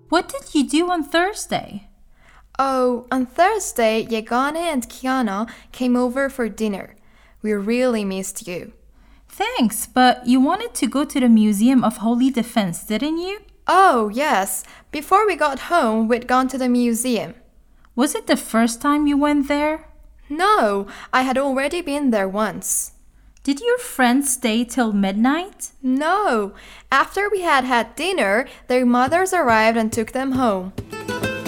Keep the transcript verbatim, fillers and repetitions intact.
What did you do on Thursday? Oh, on Thursday, Yegane and Kiana came over for dinner. We really missed you. Thanks, but you wanted to go to the Museum of Holy Defense, didn't you? Oh, yes. Before we got home, we'd gone to the museum. Was it the first time you went there? No, I had already been there once. Did your friends stay till midnight? No. After we had had dinner, their mothers arrived and took them home.